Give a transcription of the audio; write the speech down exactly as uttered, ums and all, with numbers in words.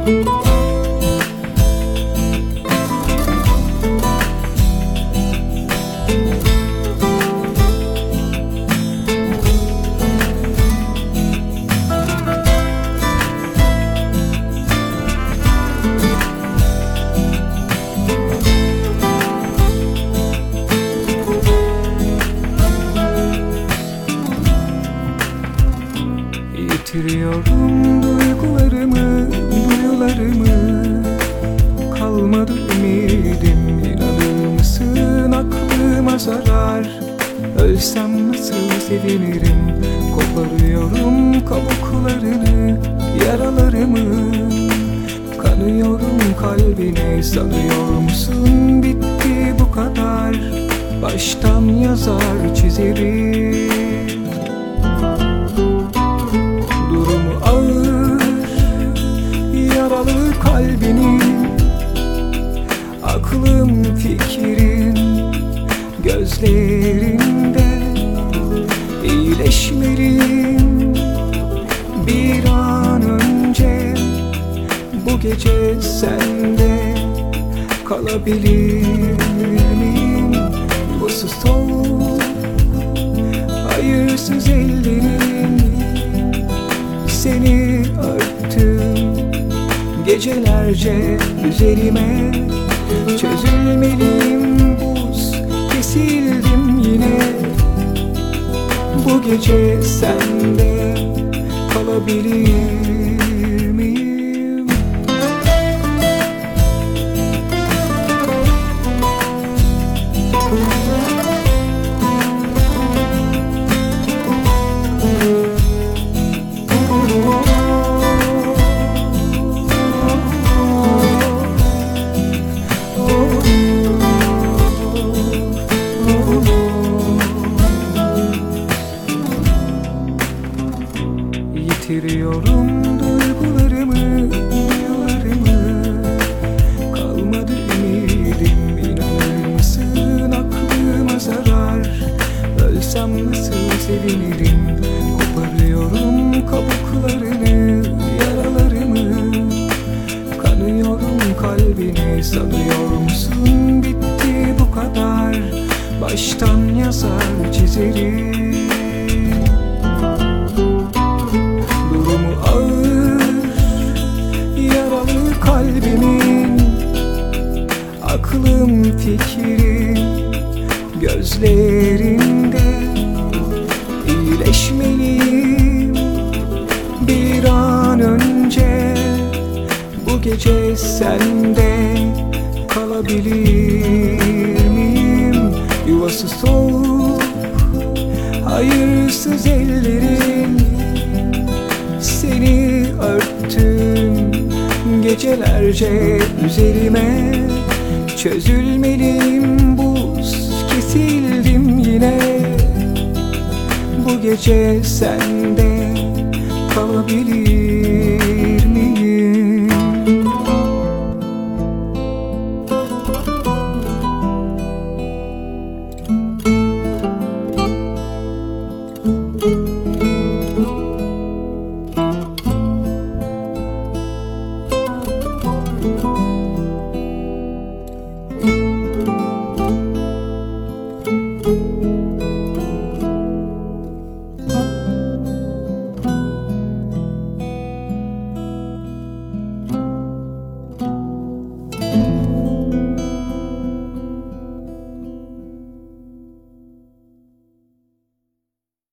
Yitiriyorum duygularımı, duyularımı. Kalmadı ümidim, inanır mısın aklıma zarar. Ölsem nasıl sevinirim. Koparıyorum kabuklarını, yaralarımı. Kanıyorum kalbini, sanıyor musun bitti bu kadar. Baştan yazar çizerim. Durumu ağır, yaralı kalbinin. Aklım fikrim gözlerinde. İyileşmeliyim bir an önce. Bu gece sende kalabilir miyim? Bu soğuk hayırsız ellerin. Seni örttüm gecelerce üzerime. Çözülmeliyim buz, kesildim yine. Bu gece sende kalabilir miyim? Yitiriyorum duygularımı, duyularımı. Kalmadı ümidim, inanır mısın aklıma zarar. Ölsem nasıl sevinirim. Koparıyorum kabuklarını, yaralarımı. Kanıyorum kalbini, sanıyor musun bitti bu kadar. Baştan yazar çizerim. Durumu ağır, yaralı kalbimin. Aklım fikrim gözlerinde. İyileşmeliyim bir an önce. Bu gece sende kalabilir miyim? Yuvası soğuk hayırsız ellerin. Seni örttüm gecelerce üzerime. Çözülmeliyim buz, kesildim yine. Bu gece sende kalabilir